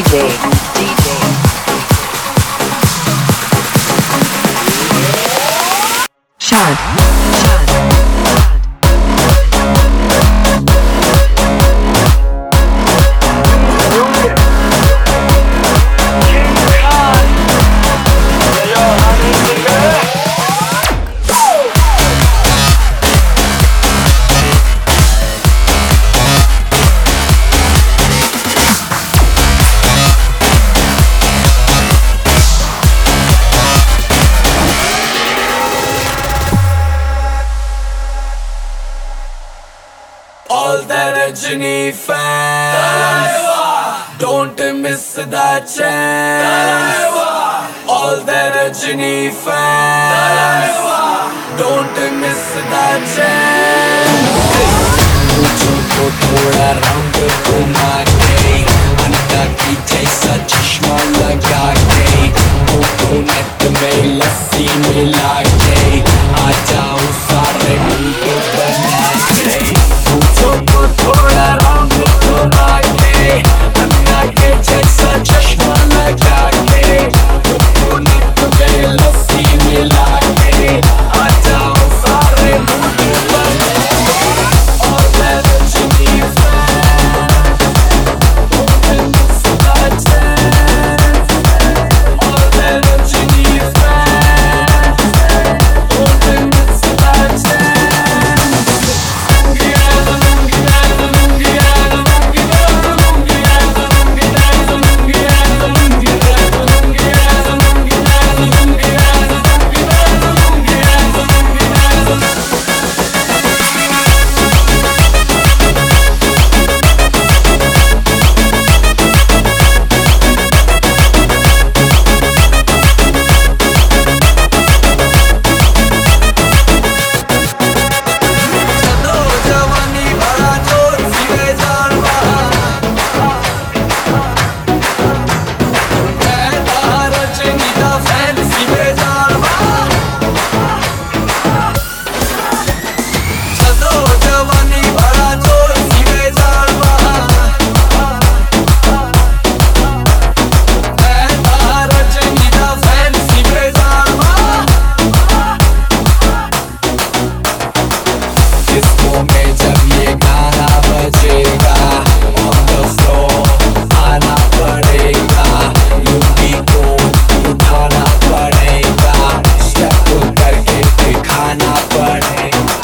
All the Rajini fans, don't miss the chance. All the Rajini fans, don't miss the chance. मुझको थोड़ा round घुमा के अंडा की जैसा चश्मा लगा के कोकोनट में लस्सी मिला के आ जाओ सारे मुझको बना के मुझको थोड़ा राउंड घुमा के अंडा के जैसा चश्मा लगा के कोकोनट में लस्सी मिला के आ जाओ सारे मुझको बना के all that Rajini fans, don't miss the chance. All that Rajini fans, don't miss the chance. उठाना पड़ेगा, स्टेप करके दिखाना पड़ेगा।